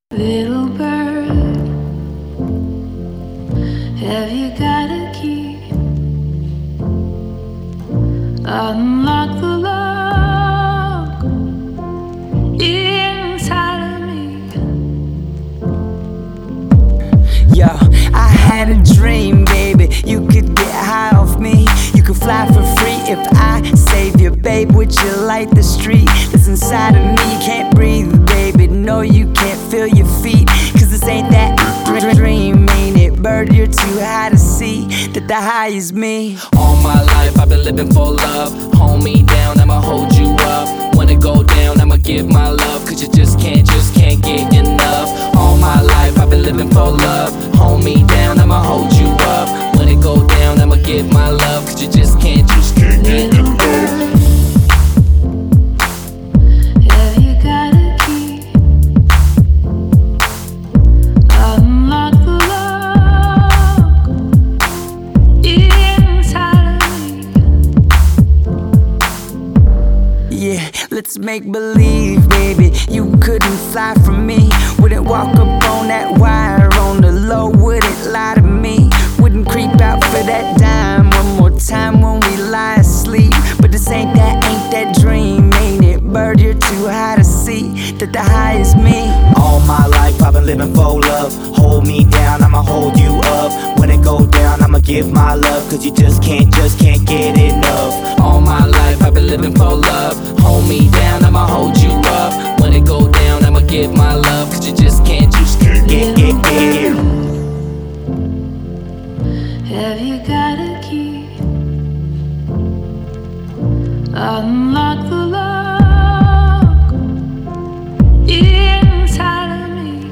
Little bird, have you got a key? Unlock the lock inside of me. Yo, I had a dream, baby. You could get high off me. You could fly for free if I save you, babe. Would you light the street that's inside of me? You can't breathe, baby. No, you can't feel your feet. Cause this ain't that dream, ain't it? Bird, you're too high to see that the high is me. All my life I've been living for love. Hold me down, I'ma hold you up. When it go down, I'ma give my love. Cause you just can't get enough. All my life I've been living for love. Hold me down, I'ma hold you up. When it go down, I'ma give my love. Cause you just can't get enough. Have you got a key? Unlock the lock inside of me. Yeah, let's make believe, baby. You couldn't fly from me. Wouldn't walk up on that wire on the low. Wouldn't lie to me. Wouldn't creep out for that dime one more time when we lie asleep. But this ain't that dream, ain't it? Bird, you're too high to see that the high is me. All my life I've been living for love. Hold me down, I'ma hold you up. When it go down, I'ma give my love. Cause you just can't get enough. All my life I've been living for love. Hold me down, I'ma hold you up. When it go down, I'ma give my love. Cause you just can't get. Have you got a key? Unlock the lock inside of me.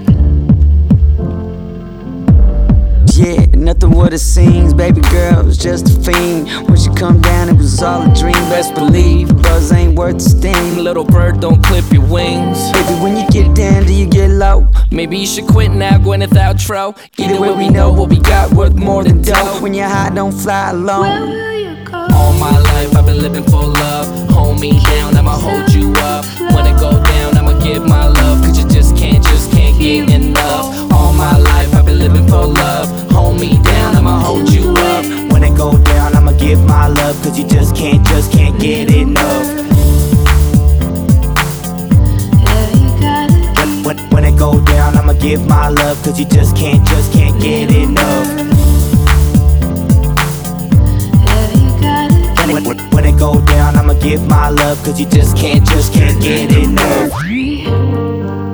Yeah, nothing what it seems. Baby girl, it was just a fiend. When she come down, it was all a dream. Best believe, buzz ain't worth the sting. Little bird, don't clip your wings. Baby, when you get down, do you get low? Maybe you should quit now, Gwyneth Paltrow. Either way, we know what we got worth more than dough. When you're high, don't fly Where alone. will you go? All my life I've been living for love. Hold me down, I'ma hold you up. When it go down, I'ma give my love. Cause you just can't get enough. All my life I've been living for love. Hold me down, I'ma hold you up. When it go down, I'ma give my love. Cause you just can't get enough. Have you got a key? When it go down, I'ma give my love. Cause you just can't get enough. Have you got a key? When it go down, I'ma give my love. Cause you just can't get enough. Free.